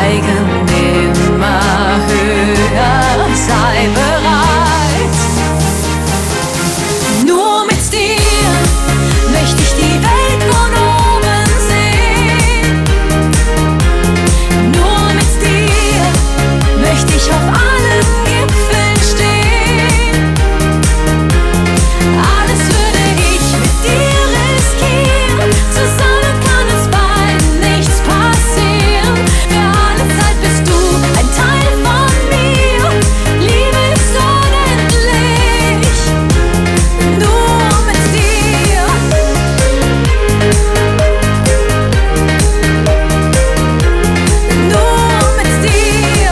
steigen immer höher, sei bereit. Nur mit dir möchte ich die Welt von oben sehen. Nur mit dir möchte ich auf allen Gipfeln stehen. Alles würde ich mit dir riskieren. Zusammen kann uns beiden nichts passieren. Für alle Zeit bist du ein Teil von mir. Liebe ist unendlich. Nur mit dir. Nur mit dir.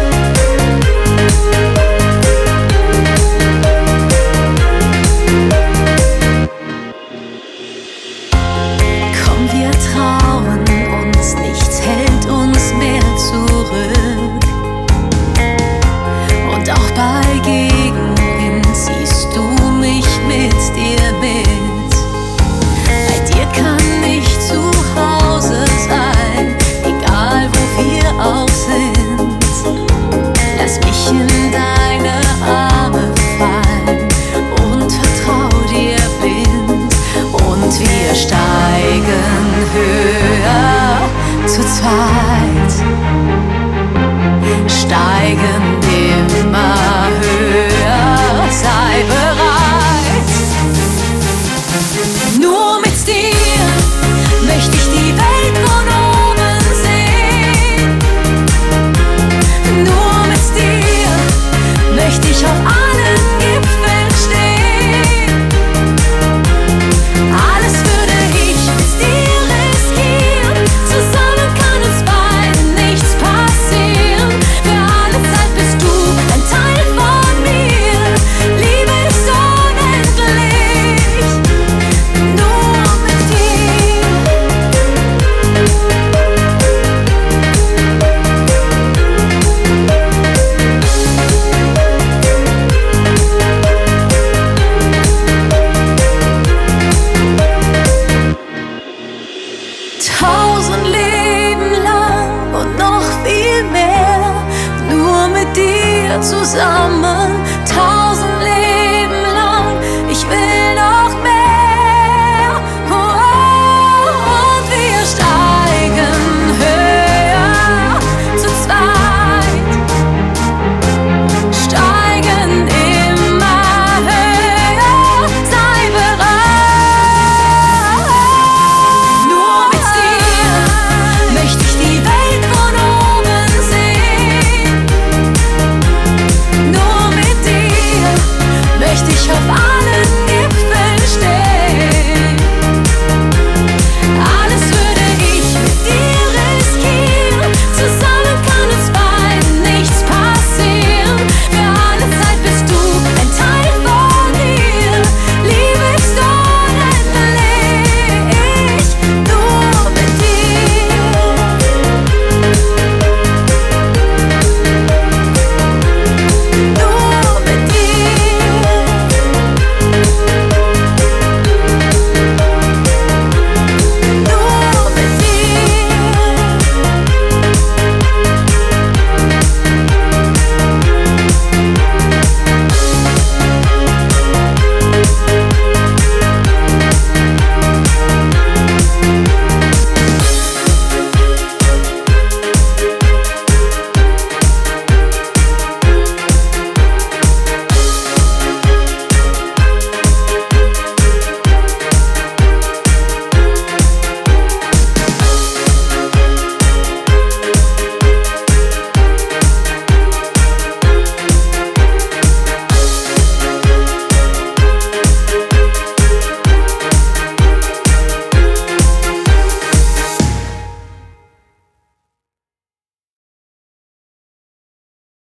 Komm, wir trauen uns, nichts hält uns mehr zurück. Und auch bei Gegenwind ziehst du mich mit dir mit. Bei dir kann ich zu Hause sein, egal wo wir auch sind. Lass mich in deine Arme fallen und vertrau dir blind. Und wir steigen höher zu zweit, steigen immer höher, sei bereit. Nur mit dir möchte ich die Welt von oben sehen. Nur mit dir möchte ich auf allen Gipfeln stehen. Alles würde ich mit dir riskieren. Zusammen kann uns beiden nichts passieren. Für alle Zeit bist du ein Teil von mir. Liebe ist unendlich. Nur mit dir. Tausend Leben lang und noch viel mehr. Nur mit dir zusammen